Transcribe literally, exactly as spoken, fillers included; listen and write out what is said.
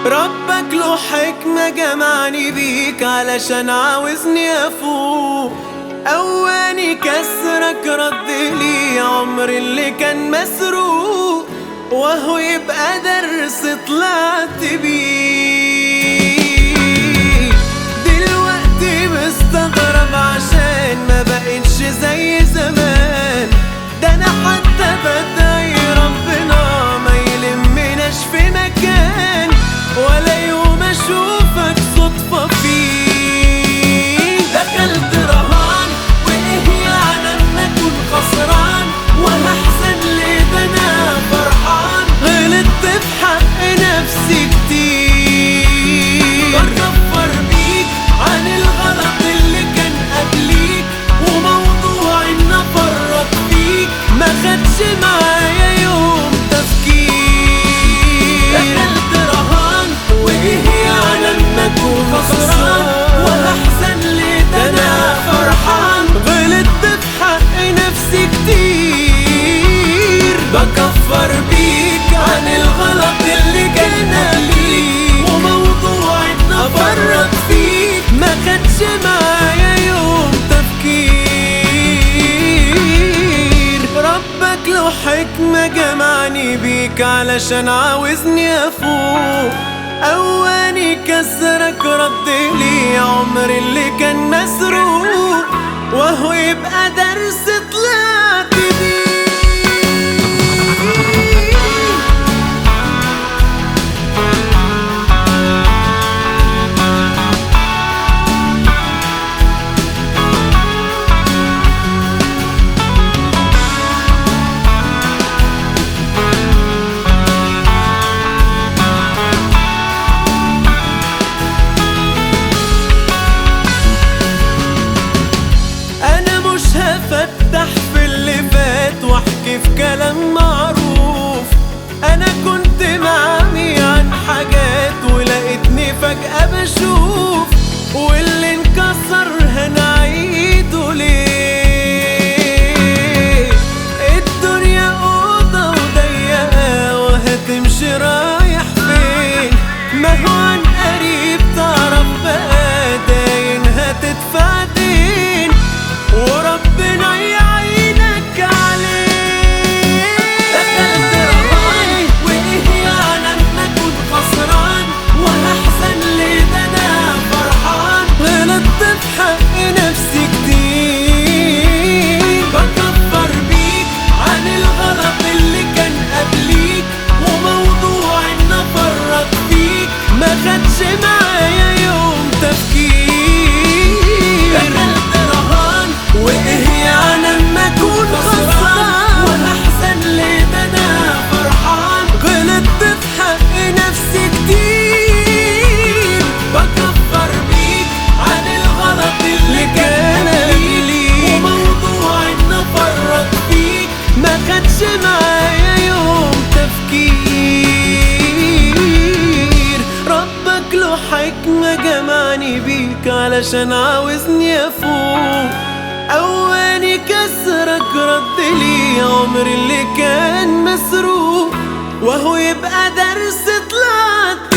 ربك له حكمة جمعني بيك علشان عاوزني أفوق. أواني كسرك رد لي عمر اللي كان مسروق، وهو يبقى درس طلعت بيه. دلوقتي مستغرب عشان ما بقتش زي زمان، ده أنا حتى بدعي ربنا ما يلمناش في مكان، ولا يوم أشوفك صدفة فيه. دخلت رهان وإيه يعني أما أكون خسران، وهحزن ليه ده أنا فرحان. غلطت في حق نفسي كتير، بكفر بيك عن الغلط اللي كان قبليك، وموضوع إن أفرط فيك ما خدش معايا يوم تفكير. دخلت رهان وإيه يعني أما أكون خسران، وهحزن ليه ده أنا فرحان. غلطت في حق نفسي كتير، بكفر بيك عن الغلط اللي كان قبليك، وموضوع إن أفرط فيك ما خدش معايا يوم تفكير. ربك له حكمة جمعني بيك علشان عاوزني أفوق. أواني كسرك رد لي عمر اللي كان مسروق، وهو يبقى درس طلعت بيه. هفتح في اللي فات واحكي في كلام معروف. انا كنت معمي عن حاجات ولقيتني فجأة بشوف، واللي انكسر هنعيده ليه؟ الدنيا اوضة وضيقة وهتمشي رايح فين؟ ما هو عن قريب تعرف بقى داين هتدفع دين، وربنا يعينك عليه. دخلت رهان وإيه يعني أما أكون خسران، وهحزن ليه ده أنا فرحان. غلطت في حق نفسي كتير، بكفر بيك عن الغلط اللي كان قبليك، وموضوع إن أفرط فيك ما خدش معايا يوم تفكير. دخلت رهان وإيه يعني أما أكون خسران، وهحزن ليه ده أنا فرحان. غلطت في حق نفسي كتير، بكفر بيك عن الغلط اللي كان قبليك، وموضوع إن أفرط فيك ما خدش معايا يوم تفكير. ربك له حكمة جمعني بيك علشان عاوزني أفوق. أواني كسرك رد لي عمر اللي كان مسروق، وهو يبقى درس طلعت